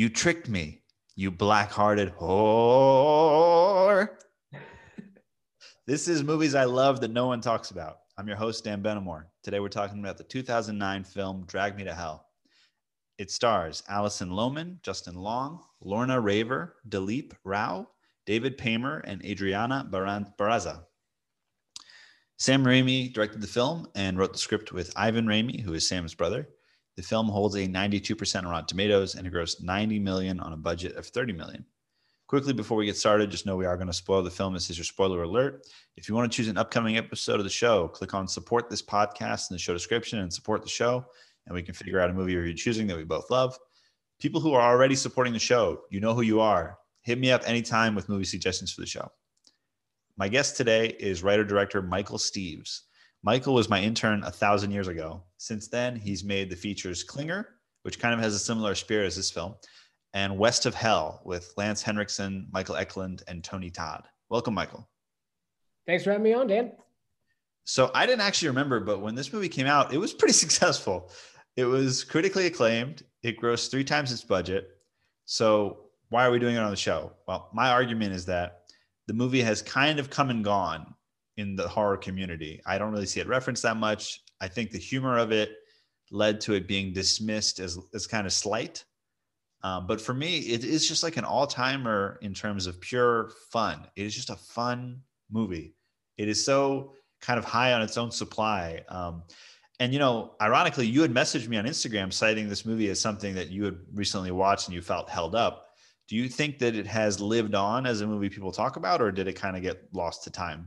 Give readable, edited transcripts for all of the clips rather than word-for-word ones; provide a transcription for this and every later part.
You tricked me, you black-hearted whore. This is movies I love that no one talks about. I'm your host, Dan Benamor. Today we're talking about the 2009 film Drag Me to Hell. It stars Alison Lohman, Justin Long, Lorna Raver, Dileep Rao, David Paymer, and Adriana Barraza. Sam Raimi directed the film and wrote the script with Ivan Raimi, who is Sam's brother. The film holds a 92% on Rotten Tomatoes and it grossed $90 million on a budget of $30 million. Quickly, before we get started, just know we are going to spoil the film. This is your spoiler alert. If you want to choose an upcoming episode of the show, click on support this podcast in the show description and support the show, and we can figure out a movie you're choosing that we both love. People who are already supporting the show, you know who you are. Hit me up anytime with movie suggestions for the show. My guest today is writer-director Michael Steeves. Michael was my intern 1,000 years ago. Since then, he's made the features Klinger, which kind of has a similar spirit as this film, and West of Hell with Lance Henriksen, Michael Eklund, and Tony Todd. Welcome, Michael. Thanks for having me on, Dan. So I didn't actually remember, but when this movie came out, it was pretty successful. It was critically acclaimed. It grossed 3 times its budget. So why are we doing it on the show? Well, my argument is that the movie has kind of come and gone in the horror community. I don't really see it referenced that much. I think the humor of it led to it being dismissed as kind of slight. But for me, it is just like an all-timer in terms of pure fun. It is just a fun movie. It is so kind of high on its own supply. And, you know, ironically, you had messaged me on Instagram citing this movie as something that you had recently watched and you felt held up. Do you think that it has lived on as a movie people talk about, or did it kind of get lost to time?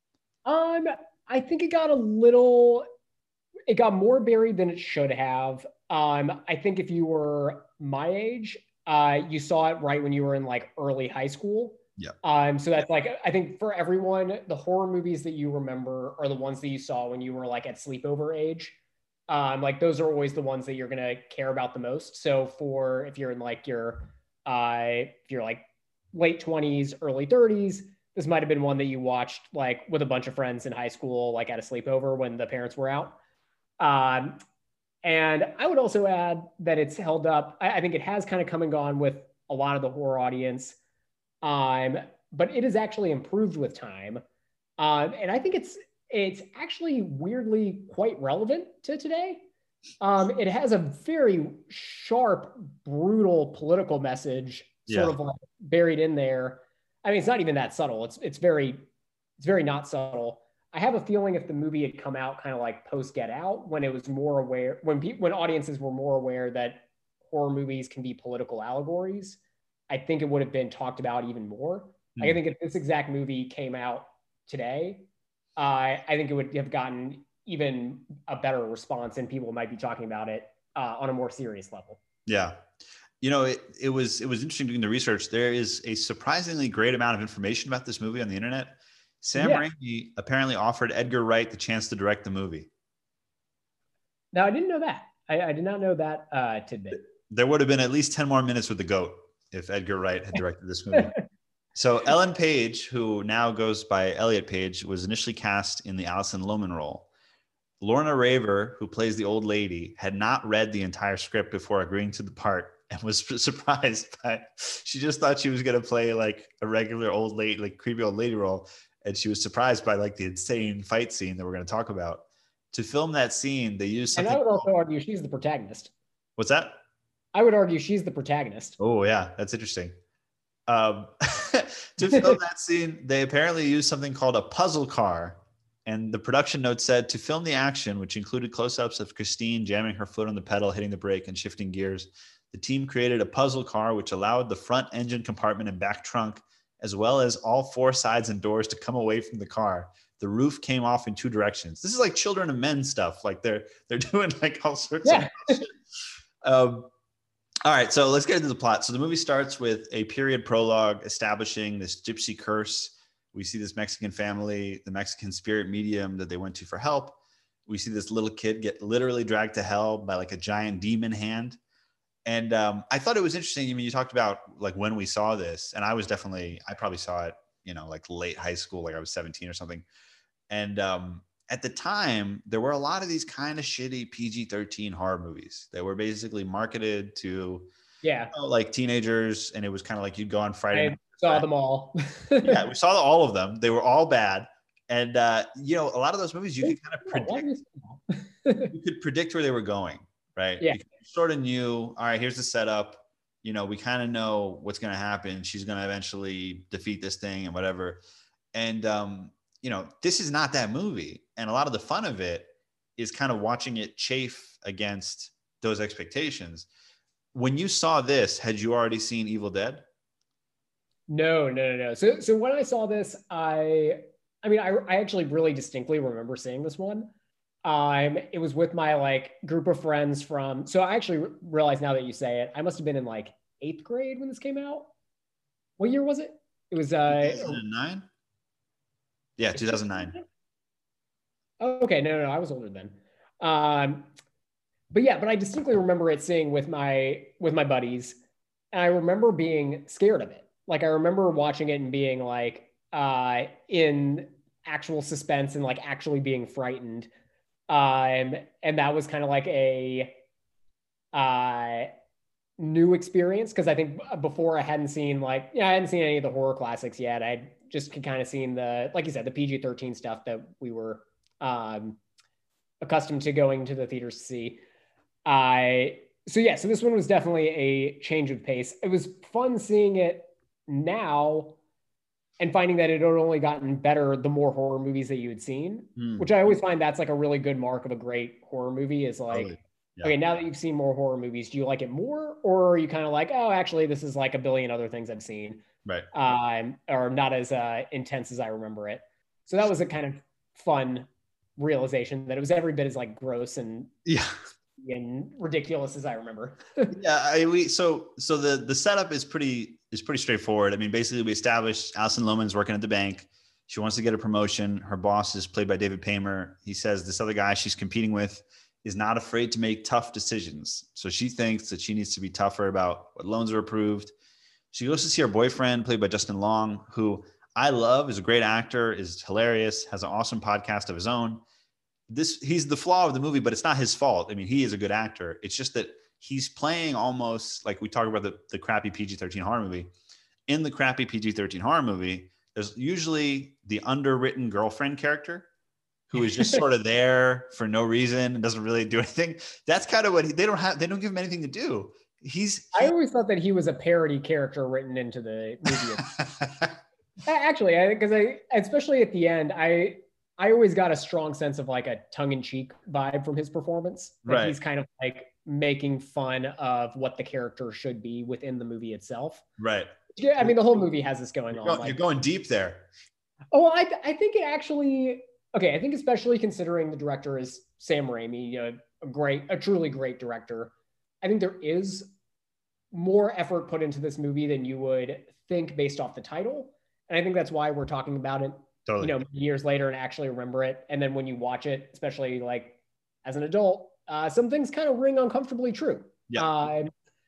I think it got more buried than it should have. I think if you were my age, you saw it right when you were in like early high school. Yeah. So that's like, I think for everyone, the horror movies that you remember are the ones that you saw when you were like at sleepover age. Like those are always the ones that you're gonna care about the most. So if you're in like if you're like late 20s, early 30s, this might have been one that you watched like with a bunch of friends in high school, like at a sleepover when the parents were out. And I would also add that it's held up. I think it has kind of come and gone with a lot of the horror audience. But it has actually improved with time. And I think it's actually weirdly quite relevant to today. It has a very sharp, brutal political message sort of like buried in there. I mean, it's not even that subtle. It's very not subtle. I have a feeling if the movie had come out kind of like post Get Out, when it was more aware, when audiences were more aware that horror movies can be political allegories, I think it would have been talked about even more. Like, I think if this exact movie came out today, I think it would have gotten even a better response, and people might be talking about it on a more serious level. Yeah. You know, it was interesting doing the research. There is a surprisingly great amount of information about this movie on the internet. Sam Raimi apparently offered Edgar Wright the chance to direct the movie. Now, I didn't know that. I did not know that tidbit. There would have been at least 10 more minutes with the GOAT if Edgar Wright had directed this movie. So Ellen Page, who now goes by Elliot Page, was initially cast in the Alison Lohman role. Lorna Raver, who plays the old lady, had not read the entire script before agreeing to the part and was surprised by, she just thought she was going to play like a regular old lady, like creepy old lady role. And she was surprised by like the insane fight scene that we're going to talk about. To film that scene, they used something. And I would also argue she's the protagonist. What's that? I would argue she's the protagonist. Oh, yeah. That's interesting. To film that scene, they apparently used something called a puzzle car. And the production note said, to film the action, which included close-ups of Christine jamming her foot on the pedal, hitting the brake, and shifting gears, the team created a puzzle car which allowed the front engine compartment and back trunk, as well as all 4 sides and doors, to come away from the car. The roof came off in 2 directions. This is like Children of Men stuff. Like they're doing like all sorts of shit. All right, so let's get into the plot. So the movie starts with a period prologue establishing this gypsy curse. We see this Mexican family, the Mexican spirit medium that they went to for help. We see this little kid get literally dragged to hell by like a giant demon hand. And I thought it was interesting. I mean, you talked about like when we saw this, and I probably saw it, you know, like late high school, like I was 17 or something. And at the time, there were a lot of these kind of shitty PG-13 horror movies that were basically marketed to Yeah. like teenagers, and it was kind of like you'd go on Friday I night. saw them all. Yeah, we saw all of them. They were all bad. And a lot of those movies you could kind of you could predict where they were going, right? Yeah. Because you sort of knew, all right, here's the setup. We kind of know what's going to happen. She's going to eventually defeat this thing and whatever. And this is not that movie. And a lot of the fun of it is kind of watching it chafe against those expectations. When you saw this, had you already seen Evil Dead? No. So when I saw this, I actually really distinctly remember seeing this one. It was with my like group of friends from. So I actually realize now that you say it, I must have been in like 8th grade when this came out. What year was it? It was 2009. Yeah, 2009. Oh, okay, no, I was older then. But I distinctly remember it seeing with my buddies, and I remember being scared of it. Like I remember watching it and being like in actual suspense and like actually being frightened. And that was kind of like a uh, new experience because I think before I hadn't seen any of the horror classics yet. I'd just kind of seen the, like you said, the PG-13 stuff that we were accustomed to going to the theaters to see. So this one was definitely a change of pace. It was fun seeing it now and finding that it had only gotten better the more horror movies that you had seen, which I always find that's like a really good mark of a great horror movie is like, totally. Yeah. Okay, now that you've seen more horror movies, do you like it more? Or are you kind of like, oh, actually, this is like a billion other things I've seen. Right. Or not as intense as I remember it. So that was a kind of fun realization that it was every bit as like gross and ridiculous as I remember. So the setup is pretty straightforward. I mean, basically we established Alison Lohman's working at the bank. She wants to get a promotion. Her boss is played by David Paymer. He says this other guy she's competing with is not afraid to make tough decisions. So she thinks that she needs to be tougher about what loans are approved. She goes to see her boyfriend, played by Justin Long, who I love, is a great actor, is hilarious, has an awesome podcast of his own. He's the flaw of the movie, but it's not his fault. I mean, he is a good actor. It's just that he's playing almost like we talk about the crappy PG-13 horror movie. In the crappy PG-13 horror movie, there's usually the underwritten girlfriend character who is just sort of there for no reason and doesn't really do anything. That's kind of what they don't give him anything to do. I always thought that he was a parody character written into the movie. Actually, especially at the end, I always got a strong sense of like a tongue-in-cheek vibe from his performance. Right. He's kind of like making fun of what the character should be within the movie itself. Right. Yeah, I mean, the whole movie has this going on. You're going deep there. Oh, I think it actually. Okay, I think especially considering the director is Sam Raimi, a truly great director. I think there is more effort put into this movie than you would think based off the title, and I think that's why we're talking about it. Totally. Years later and actually remember it. And then when you watch it, especially like as an adult, some things kind of ring uncomfortably true. Yeah.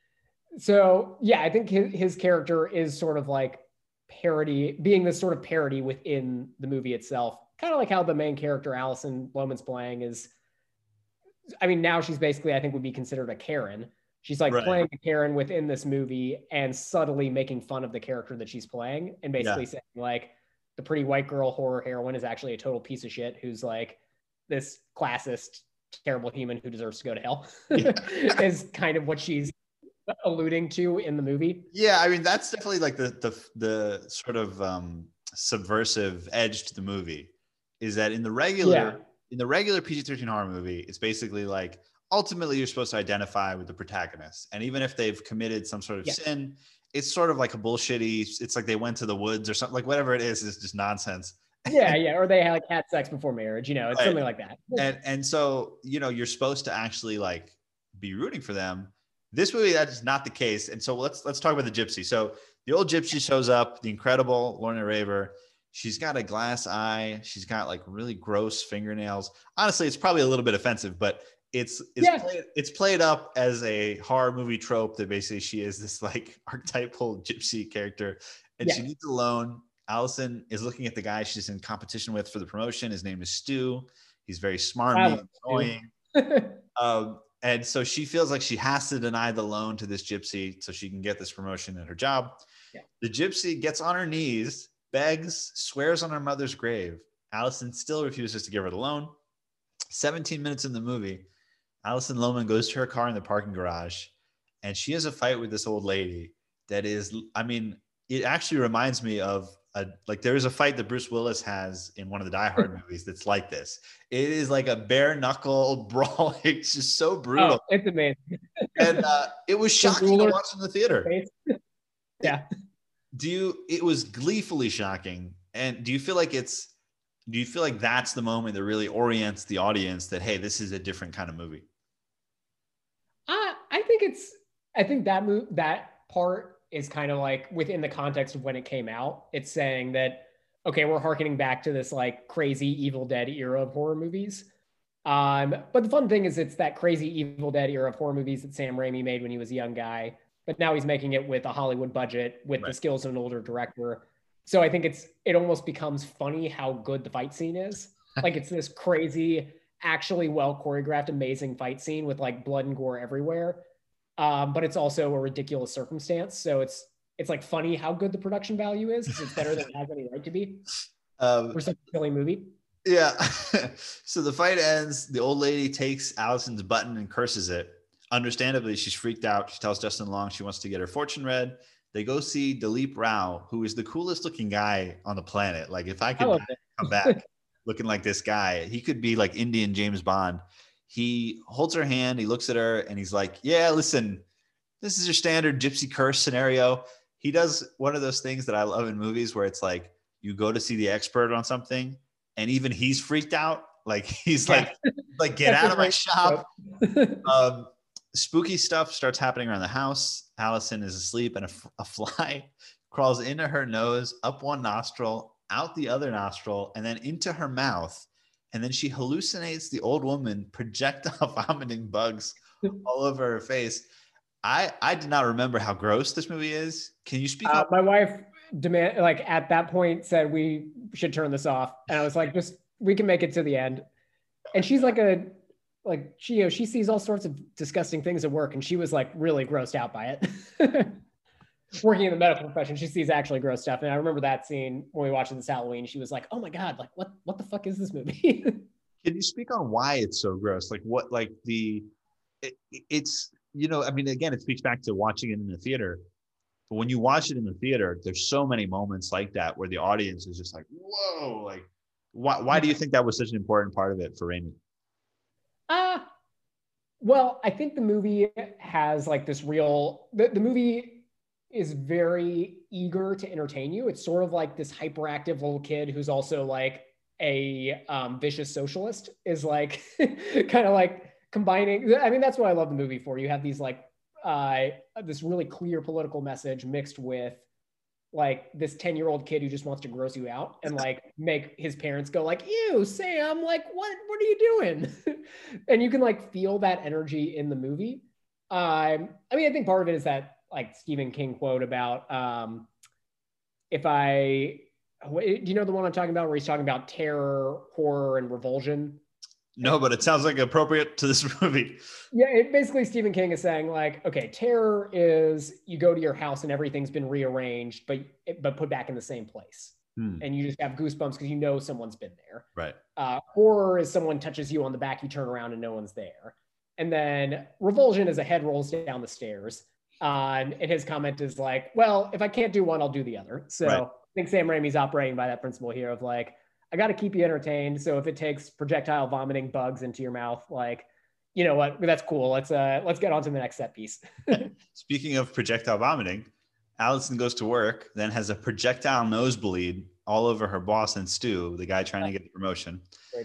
I think his character is sort of like being this sort of parody within the movie itself. Kind of like how the main character, Alison Lohman's playing is, I mean, now she's basically, I think would be considered a Karen. She's like playing a Karen within this movie and subtly making fun of the character that she's playing and basically saying like, the pretty white girl horror heroine is actually a total piece of shit who's like this classist, terrible human who deserves to go to hell is kind of what she's alluding to in the movie. Yeah, I mean, that's definitely like the sort of subversive edge to the movie is that in the regular PG-13 horror movie, it's basically like ultimately you're supposed to identify with the protagonist. And even if they've committed some sort of sin, it's sort of like a bullshitty, it's like they went to the woods or something, like whatever it is just nonsense. Or they had sex before marriage, it's something like that. And so, you're supposed to actually like be rooting for them. This movie, that is not the case. And so let's talk about the gypsy. So the old gypsy shows up, the incredible Lorna Raver. She's got a glass eye. She's got like really gross fingernails. Honestly, it's probably a little bit offensive, but it's played up as a horror movie trope that basically she is this like archetypal gypsy character and she needs a loan. Allison is looking at the guy she's in competition with for the promotion. His name is Stu. He's very smarmy, annoying. And so she feels like she has to deny the loan to this gypsy so she can get this promotion in her job. Yeah. The gypsy gets on her knees, begs, swears on her mother's grave. Allison still refuses to give her the loan. 17 minutes in the movie, Alison Lohman goes to her car in the parking garage, and she has a fight with this old lady that is, I mean, it actually reminds me of there is a fight that Bruce Willis has in one of the Die Hard movies that's like this. It is like a bare knuckle brawl. It's just so brutal. Oh, it's amazing. And it was shocking to watch in the theater. Yeah. It was gleefully shocking. And do you feel like that's the moment that really orients the audience that, hey, this is a different kind of movie? I think that part is kind of like within the context of when it came out. It's saying that, okay, we're hearkening back to this like crazy Evil Dead era of horror movies. But the fun thing is it's that crazy Evil Dead era of horror movies that Sam Raimi made when he was a young guy, but now he's making it with a Hollywood budget with the skills of an older director. So I think it almost becomes funny how good the fight scene is. Like it's this crazy, actually well choreographed, amazing fight scene with like blood and gore everywhere. But it's also a ridiculous circumstance. So it's like funny how good the production value is. It's better than it has any right to be for such a silly movie. Yeah. So the fight ends. The old lady takes Allison's button and curses it. Understandably, she's freaked out. She tells Justin Long she wants to get her fortune read. They go see Dilip Rao, who is the coolest looking guy on the planet. Like if I could come back looking like this guy, he could be like Indian James Bond. He holds her hand, he looks at her, and he's like, yeah, listen, this is your standard gypsy curse scenario. He does one of those things that I love in movies where it's like you go to see the expert on something, and even he's freaked out. Like he's like get out of my shop. Spooky stuff starts happening around the house. Allison is asleep, and a fly crawls into her nose, up one nostril, out the other nostril, and then into her mouth. And then she hallucinates the old woman projectile vomiting bugs all over her face. I did not remember how gross this movie is. Can you speak up? My wife at that point said we should turn this off. And I was like, we can make it to the end. And she's she sees all sorts of disgusting things at work. And she was like really grossed out by it. Working in the medical profession, she sees actually gross stuff. And I remember that scene when we watched this Halloween. She was like, "Oh my god, like what the fuck is this movie?" Can you speak on why it's so gross? Like what, like it's I mean, again, it speaks back to watching it in the theater. But when you watch it in the theater, there's so many moments like that where the audience is just like, "Whoa!" Like, why do you think that was such an important part of it for Raimi? Well, I think the movie has like this the movie is very eager to entertain you. It's sort of like this hyperactive little kid who's also like a vicious socialist is like kind of like combining. I mean, that's what I love the movie for. You have these like this really clear political message mixed with like this 10-year-old kid who just wants to gross you out and like make his parents go like, "Ew, Sam, like what are you doing?" And you can like feel that energy in the movie. I mean, I think part of it is that like Stephen King quote about do you know the one I'm talking about where he's talking about terror, horror, and revulsion? No, but it sounds like appropriate to this movie. Yeah, basically Stephen King is saying like, okay, terror is you go to your house and everything's been rearranged, but put back in the same place. And you just have goosebumps because you know someone's been there. Right. Horror is someone touches you on the back, you turn around and no one's there. And then revulsion is a head rolls down the stairs. And his comment is like, well, if I can't do one, I'll do the other. So right. I think Sam Raimi's operating by that principle here of like, I got to keep you entertained. So if it takes projectile vomiting bugs into your mouth, like, you know what, that's cool. Let's get on to the next set piece. Speaking of projectile vomiting, Allison goes to work, then has a projectile nosebleed all over her boss and Stu, the guy trying to get the promotion.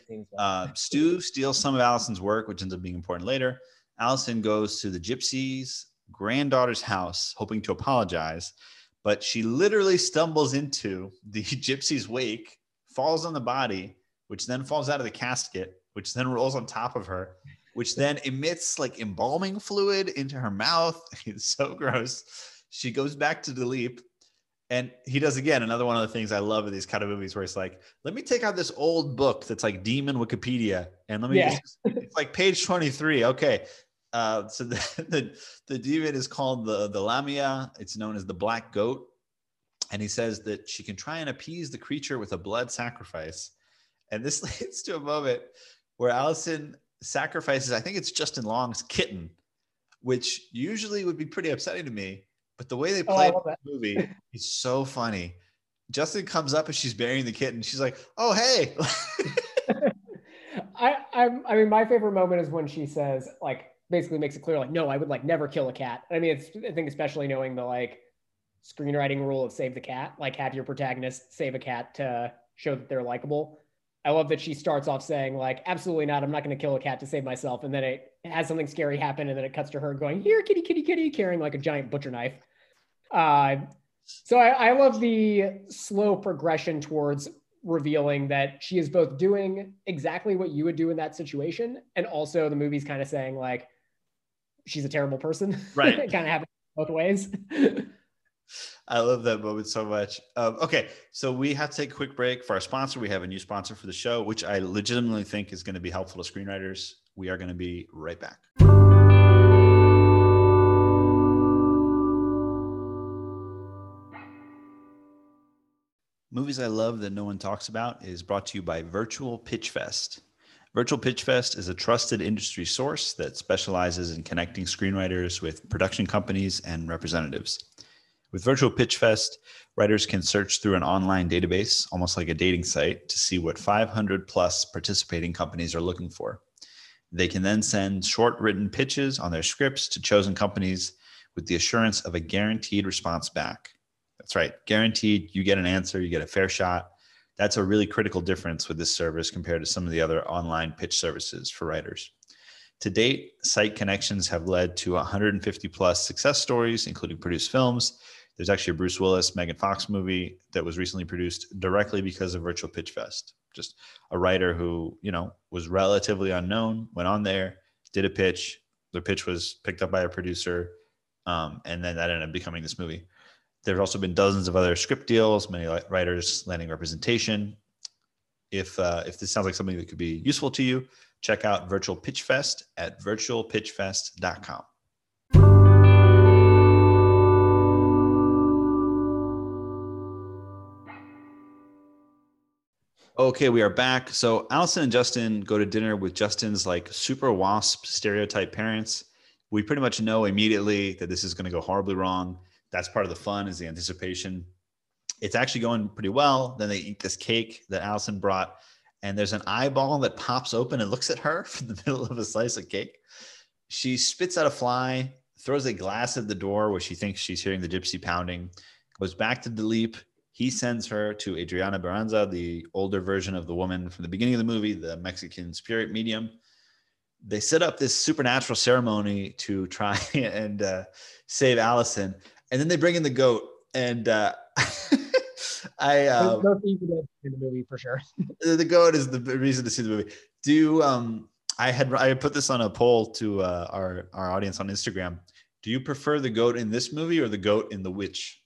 Stu steals some of Allison's work, which ends up being important later. Allison goes to the gypsy's granddaughter's house, hoping to apologize, but she literally stumbles into the gypsy's wake, falls on the body, which then falls out of the casket, which then rolls on top of her, which then emits like embalming fluid into her mouth. It's so gross. She goes back to Dilip, and he does again another one of the things I love in these kind of movies where it's like, let me take out this old book that's like Demon Wikipedia, and let me it's like page 23. Okay. So the demon is called the Lamia. It's known as the Black Goat. And he says that she can try and appease the creature with a blood sacrifice. And this leads to a moment where Allison sacrifices, I think it's Justin Long's kitten, which usually would be pretty upsetting to me. But the way they play the movie is so funny. Justin comes up and she's burying the kitten. She's like, "Oh, hey." I mean, my favorite moment is when she says, like, basically makes it clear, like, no, I would like never kill a cat. I mean, I think especially knowing the like screenwriting rule of save the cat, like have your protagonist save a cat to show that they're likable. I love that she starts off saying like, absolutely not, I'm not going to kill a cat to save myself. And then it has something scary happen. And then it cuts to her going, here, kitty, kitty, kitty, carrying like a giant butcher knife. So I love the slow progression towards revealing that she is both doing exactly what you would do in that situation. And also the movie's kind of saying like, she's a terrible person. Right. It kind of happens both ways. I love that moment so much. Okay, so we have to take a quick break for our sponsor. We have a new sponsor for the show, which I legitimately think is going to be helpful to screenwriters. We are going to be right back. Movies I Love That No One Talks About is brought to you by Virtual Pitch Fest. Virtual Pitch Fest is a trusted industry source that specializes in connecting screenwriters with production companies and representatives. With Virtual Pitch Fest, writers can search through an online database, almost like a dating site, to see what 500 plus participating companies are looking for. They can then send short written pitches on their scripts to chosen companies with the assurance of a guaranteed response back. That's right, guaranteed. You get an answer, you get a fair shot. That's a really critical difference with this service compared to some of the other online pitch services for writers. To date, site connections have led to 150 plus success stories, including produced films. There's actually a Bruce Willis, Megan Fox movie that was recently produced directly because of Virtual Pitch Fest. Just a writer who, was relatively unknown, went on there, did a pitch. The pitch was picked up by a producer, and then that ended up becoming this movie. There have also been dozens of other script deals, many writers landing representation. If this sounds like something that could be useful to you, check out Virtual Pitch Fest at virtualpitchfest.com. Okay, we are back. So Allison and Justin go to dinner with Justin's like super WASP stereotype parents. We pretty much know immediately that this is going to go horribly wrong. That's part of the fun, is the anticipation. It's actually going pretty well. Then they eat this cake that Allison brought, and there's an eyeball that pops open and looks at her from the middle of a slice of cake. She spits out a fly, throws a glass at the door where she thinks she's hearing the gypsy pounding, goes back to Dileep. He sends her to Adriana Baranza, the older version of the woman from the beginning of the movie, the Mexican spirit medium. They set up this supernatural ceremony to try and save Allison. And then they bring in the goat. And there's no theme in the movie for sure. The goat is the reason to see the movie. I had put this on a poll to our audience on Instagram. Do you prefer the goat in this movie or the goat in The Witch?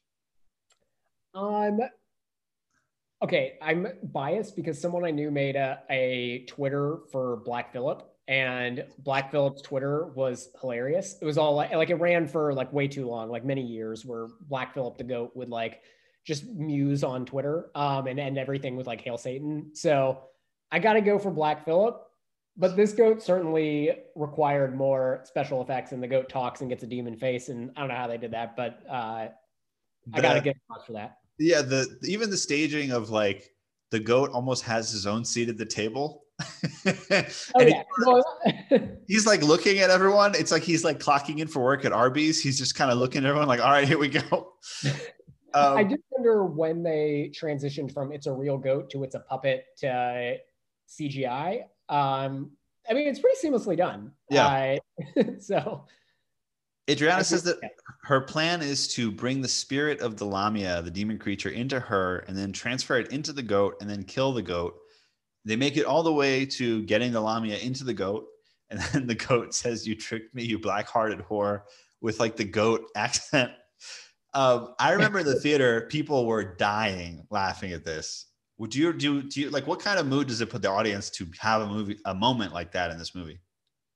Okay, I'm biased because someone I knew made a Twitter for Black Phillip, and Black Phillip's Twitter was hilarious. It was all like it ran for like way too long, like many years, where Black Phillip the goat would like just muse on Twitter and end everything with like Hail Satan. So I got to go for Black Phillip, but this goat certainly required more special effects, and the goat talks and gets a demon face, and I don't know how they did that, but I got to get props for that. Yeah, even the staging of like the goat almost has his own seat at the table. Oh, yeah. He's like looking at everyone. It's like he's like clocking in for work at Arby's. He's just kind of looking at everyone like, all right, here we go. I just wonder when they transitioned from it's a real goat to it's a puppet to CGI. I mean, it's pretty seamlessly done. Yeah. So Adriana says that her plan is to bring the spirit of the Lamia, the demon creature, into her and then transfer it into the goat and then kill the goat. They make it all the way to getting the Lamia into the goat. And then the goat says, "You tricked me, you black-hearted whore," with like the goat accent. I remember in the theater, people were dying laughing at this. Would you like, what kind of mood does it put the audience to have a moment like that in this movie?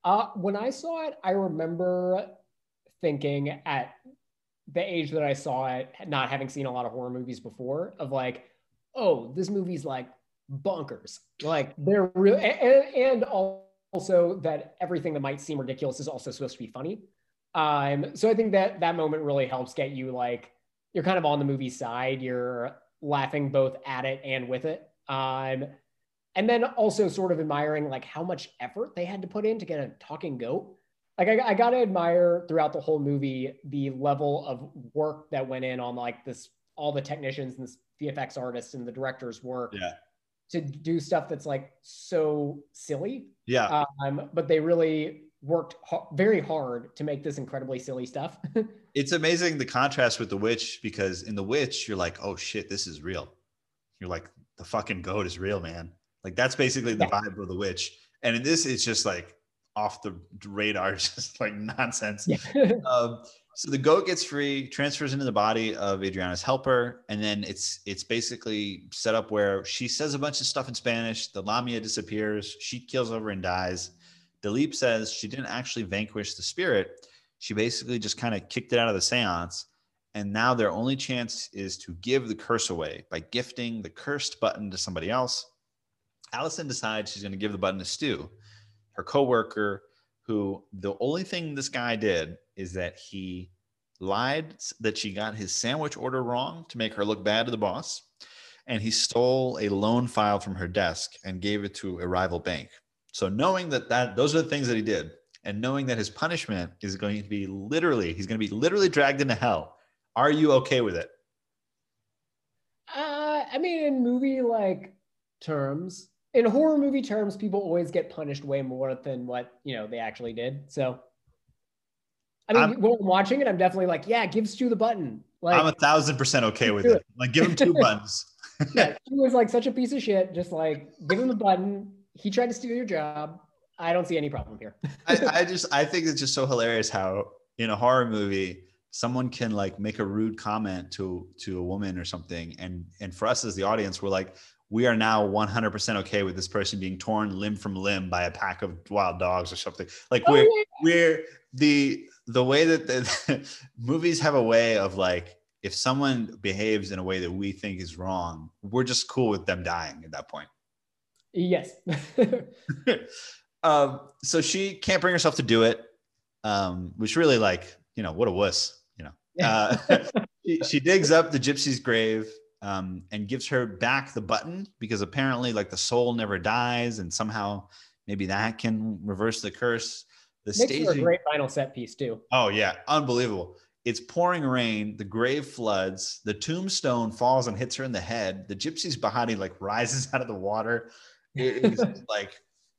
When I saw it, I remember thinking at the age that I saw it, not having seen a lot of horror movies before, of like, oh, this movie's like bonkers. Like they're real, and also that everything that might seem ridiculous is also supposed to be funny. So I think that that moment really helps get you like you're kind of on the movie side. You're laughing both at it and with it. And then also sort of admiring like how much effort they had to put in to get a talking goat. Like I gotta admire throughout the whole movie the level of work that went in on like this, all the technicians and the VFX artists and the director's work Yeah. to do stuff that's like so silly. Yeah. But they really worked very hard to make this incredibly silly stuff. It's amazing the contrast with The Witch, because in The Witch, you're like, oh shit, this is real. You're like, the fucking goat is real, man. Like that's basically the vibe of The Witch. And in this, it's just like off the radar, just like nonsense. Yeah. So the goat gets free, transfers into the body of Adriana's helper, and then it's basically set up where she says a bunch of stuff in Spanish. The Lamia disappears. She kills over and dies. Dilip says she didn't actually vanquish the spirit. She basically just kind of kicked it out of the seance. And now their only chance is to give the curse away by gifting the cursed button to somebody else. Allison decides she's going to give the button to Stu, her coworker, who the only thing this guy did is that he lied that she got his sandwich order wrong to make her look bad to the boss. And he stole a loan file from her desk and gave it to a rival bank. So knowing that those are the things that he did, and knowing that his punishment is going to be he's going to be literally dragged into hell. Are you okay with it? I mean, in movie like terms, in horror movie terms, people always get punished way more than what they actually did. So, I mean, when I'm watching it, I'm definitely like, yeah, give Stu the button. Like, I'm 1,000% okay with it. Like, give him 2 buttons. Yeah, he was like such a piece of shit. Just like give him the button. He tried to steal your job. I don't see any problem here. I think it's just so hilarious how in a horror movie someone can like make a rude comment to a woman or something, and for us as the audience, we're like, we are now 100% okay with this person being torn limb from limb by a pack of wild dogs or something. Like we're the way that the movies have a way of like, if someone behaves in a way that we think is wrong, we're just cool with them dying at that point. Yes. So she can't bring herself to do it, which really like, what a wuss, she digs up the gypsy's grave and gives her back the button, because apparently like the soul never dies, and somehow maybe that can reverse the curse. The Makes staging, for a great final set piece too. Oh yeah, unbelievable. It's pouring rain, the grave floods, the tombstone falls and hits her in the head. The gypsy's body like rises out of the water. It's like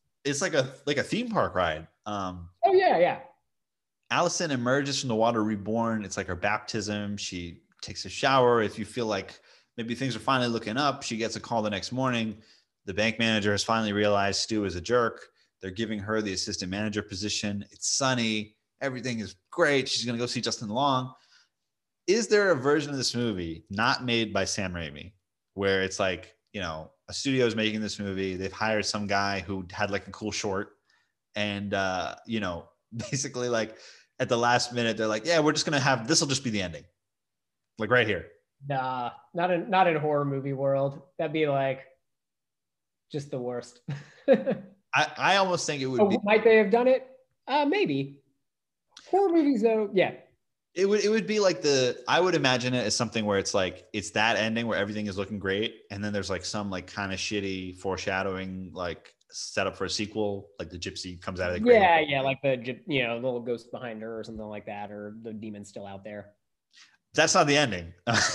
a theme park ride. Oh yeah. Allison emerges from the water reborn. It's like her baptism. She takes a shower. If you feel like maybe things are finally looking up, she gets a call the next morning. The bank manager has finally realized Stu is a jerk. They're giving her the assistant manager position. It's sunny. Everything is great. She's going to go see Justin Long. Is there a version of this movie not made by Sam Raimi where it's like, a studio is making this movie. They've hired some guy who had like a cool short, and, basically like at the last minute, they're like, yeah, we're just going to have, this will just be the ending. Like right here. Nah, not in horror movie world. That'd be like just the worst. I almost think it would be. Might they have done it? Maybe. Horror movies though, yeah. It would be like I would imagine it as something where it's like, it's that ending where everything is looking great, and then there's like some like kind of shitty foreshadowing, like set up for a sequel, like the gypsy comes out of the grave. Yeah, like the little ghost behind her or something like that, or the demon's still out there. That's not the ending.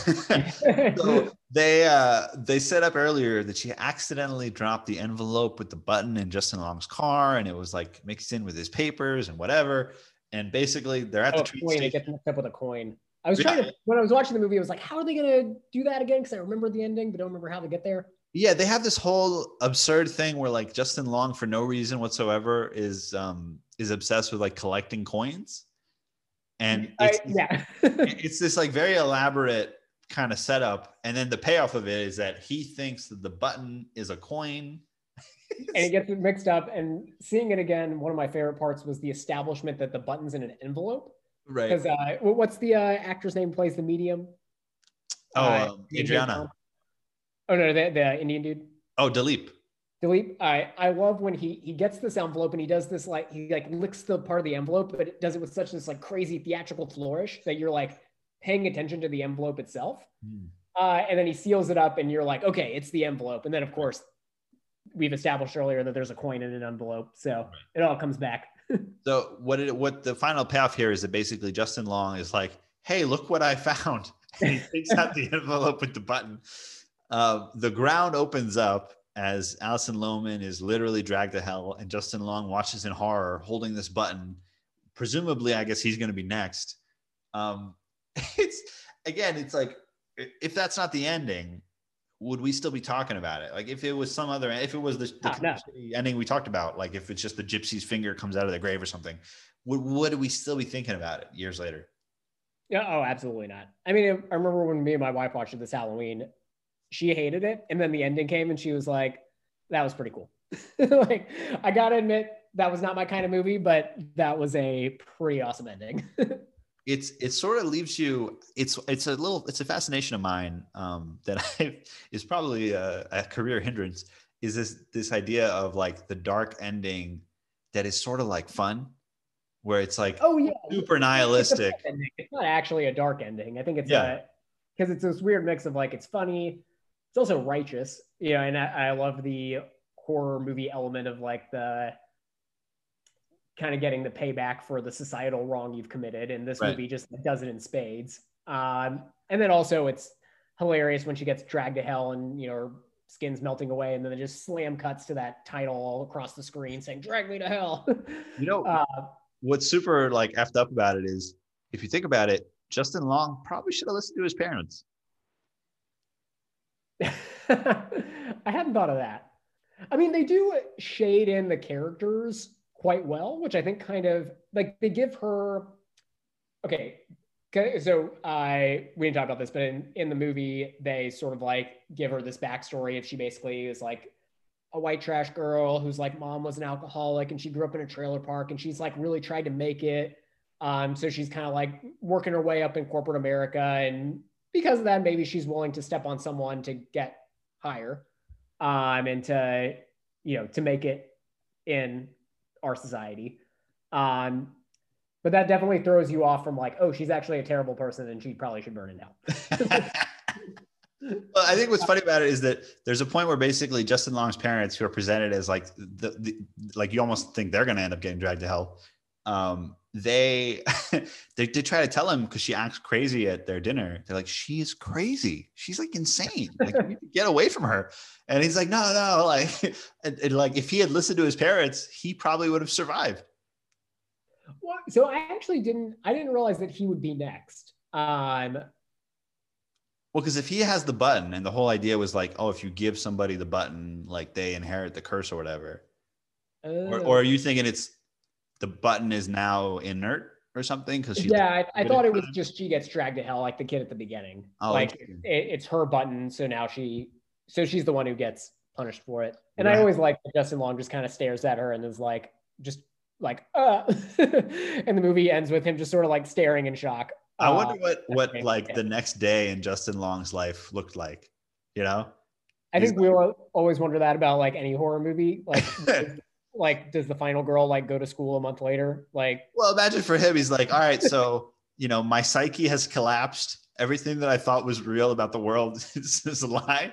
So they set up earlier that she accidentally dropped the envelope with the button in Justin Long's car, and it was like mixed in with his papers and whatever. And basically, they're at the train station. It gets mixed up with a coin. I was trying to, when I was watching the movie, I was like, how are they going to do that again? Because I remember the ending, but don't remember how to get there. Yeah, they have this whole absurd thing where like Justin Long, for no reason whatsoever, is obsessed with like collecting coins. And it's this like very elaborate kind of setup. And then the payoff of it is that he thinks that the button is a coin. and it gets mixed up. And seeing it again, one of my favorite parts was the establishment that the button's in an envelope. Right. Because what's the actor's name who plays the medium? Adriana. Oh no, the Indian dude. Oh, Dilip. Dilip. I love when he gets this envelope and he does this like he like licks the part of the envelope, but it does it with such this like crazy theatrical flourish that you're like paying attention to the envelope itself. And then he seals it up, and you're like, okay, it's the envelope. And then of course, we've established earlier that there's a coin in an envelope, so it all comes back. So what the final payoff here is that basically Justin Long is like, hey, look what I found. And he takes out the envelope with the button. The ground opens up as Alison Lohman is literally dragged to hell, and Justin Long watches in horror holding this button. Presumably, I guess he's going to be next. It's like, if that's not the ending, would we still be talking about it? Like if it was some other, if it was the ending we talked about, like if it's just the gypsy's finger comes out of the grave or something, would we still be thinking about it years later? Yeah. Oh, absolutely not. I mean, I remember when me and my wife watched it this Halloween, she hated it. And then the ending came and she was like, that was pretty cool. Like, I got to admit, that was not my kind of movie, but that was a pretty awesome ending. It sort of leaves you. It's a fascination of mine that is probably a career hindrance. Is this idea of like the dark ending that is sort of like fun, where it's like super nihilistic. It's not actually a dark ending. I think it's because it's this weird mix of like it's funny, it's also righteous, and I love the horror movie element of like the kind of getting the payback for the societal wrong you've committed. And this movie just does it in spades. And then also it's hilarious when she gets dragged to hell and, her skin's melting away. And then it just slam cuts to that title all across the screen saying, drag me to hell. What's super like effed up about it is, if you think about it, Justin Long probably should have listened to his parents. I hadn't thought of that. I mean, they do shade in the characters quite well, which I think kind of like they give her. Okay, so we didn't talk about this, but in the movie they sort of like give her this backstory if she basically is like a white trash girl whose like mom was an alcoholic and she grew up in a trailer park and she's like really tried to make it. So she's kind of like working her way up in corporate America, and because of that, maybe she's willing to step on someone to get higher, and to make it in our society. But that definitely throws you off from like, oh, she's actually a terrible person and she probably should burn in hell. Well, I think what's funny about it is that there's a point where basically Justin Long's parents, who are presented as like like you almost think they're going to end up getting dragged to hell. They try to tell him, because she acts crazy at their dinner. They're like, she's crazy. She's like insane. Like, you need to get away from her. And he's like, no. Like, and like if he had listened to his parents, he probably would have survived. Well, so I didn't realize that he would be next. Well, because if he has the button, and the whole idea was like, oh, if you give somebody the button, like they inherit the curse or whatever. Or are you thinking it's the button is now inert or something? Because I thought it was just she gets dragged to hell like the kid at the beginning. It's her button, so now she's the one who gets punished for it. And I always like that Justin Long just kind of stares at her and is like, just like, and the movie ends with him just sort of like staring in shock. I wonder what like the next day in Justin Long's life looked like, I think we'll always wonder that about like any horror movie. Like, like, does the final girl like go to school a month later? Like, well, imagine for him, he's like, all right, so, my psyche has collapsed. Everything that I thought was real about the world is a lie.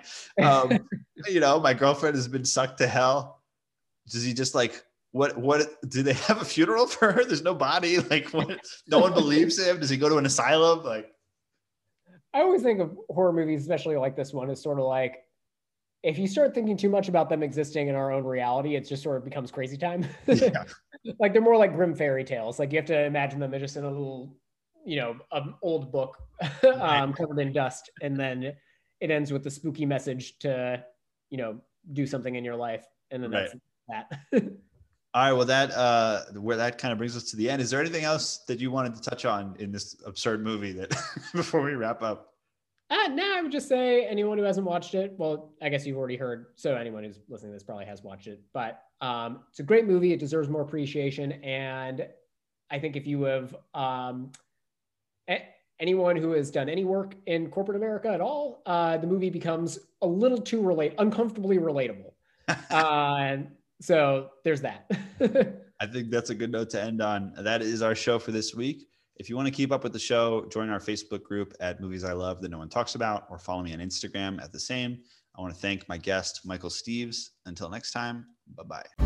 My girlfriend has been sucked to hell. Does he just like, what do they have a funeral for her? There's no body. Like, what? No one believes him. Does he go to an asylum? Like, I always think of horror movies, especially like this one, as sort of like, if you start thinking too much about them existing in our own reality, it just sort of becomes crazy time. Yeah. Like, they're more like grim fairy tales. Like, you have to imagine them just in a little, an old book covered in dust. And then it ends with the spooky message to, do something in your life. And then that's that. All right. Well, where that kind of brings us to the end. Is there anything else that you wanted to touch on in this absurd movie that before we wrap up? No, I would just say anyone who hasn't watched it, well, I guess you've already heard. So anyone who's listening to this probably has watched it. But it's a great movie. It deserves more appreciation. And I think if you have anyone who has done any work in corporate America at all, the movie becomes a little too uncomfortably relatable. So there's that. I think that's a good note to end on. That is our show for this week. If you want to keep up with the show, join our Facebook group at Movies I Love That No One Talks About, or follow me on Instagram at the same. I want to thank my guest, Michael Steeves. Until next time, bye-bye.